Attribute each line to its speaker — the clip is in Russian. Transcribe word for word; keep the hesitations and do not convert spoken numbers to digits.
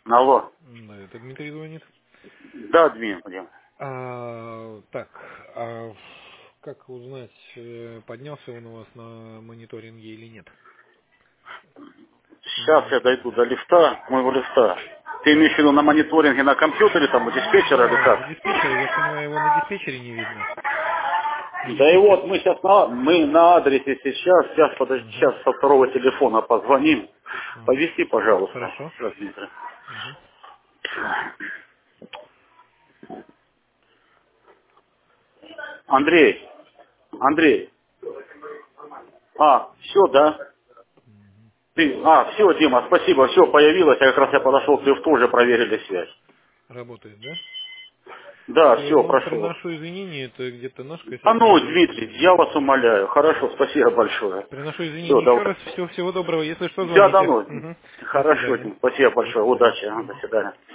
Speaker 1: Алло.
Speaker 2: Да, это Дмитрий звонит.
Speaker 1: Да, Дмитрий.
Speaker 2: А, так, а как узнать, э, поднялся он у вас на мониторинге или нет?
Speaker 1: Сейчас
Speaker 2: М,
Speaker 1: я дойду до лифта, моего лифта. Ты имеешь в виду на мониторинге на компьютере, там, у
Speaker 2: Ну
Speaker 1: диспетчера или
Speaker 2: да, в
Speaker 1: как?
Speaker 2: диспетчере, я понимаю, его на диспетчере не видно. На
Speaker 1: Да и
Speaker 2: диспетчер.
Speaker 1: вот мы сейчас на, мы на адресе сейчас, сейчас, подожди,
Speaker 2: Угу,
Speaker 1: сейчас со второго телефона позвоним.
Speaker 2: угу.
Speaker 1: Повези, пожалуйста.
Speaker 2: Хорошо.
Speaker 1: Сейчас, Дмитрий.
Speaker 2: Угу.
Speaker 1: Андрей, Андрей. А, все, да? Ты, а, все, Дима, спасибо, все, появилось. Я как раз я подошел к лифту, уже проверили связь.
Speaker 2: Работает, да?
Speaker 1: Да,
Speaker 2: Все,
Speaker 1: все,
Speaker 2: ну,
Speaker 1: прошел.
Speaker 2: приношу извинения, это где-то наш
Speaker 1: А
Speaker 2: косяк
Speaker 1: ну,
Speaker 2: может быть.
Speaker 1: Дмитрий, я вас умоляю. Хорошо, спасибо большое.
Speaker 2: Приношу
Speaker 1: Все,
Speaker 2: извинения еще
Speaker 1: давай.
Speaker 2: раз. Всего, всего доброго. Если что,
Speaker 1: Да, да,
Speaker 2: звоните.
Speaker 1: ну.
Speaker 2: Угу. До
Speaker 1: Хорошо,
Speaker 2: свидания.
Speaker 1: Дим, спасибо
Speaker 2: До
Speaker 1: большое.
Speaker 2: свидания.
Speaker 1: Удачи, а, до
Speaker 2: Мгм.
Speaker 1: свидания.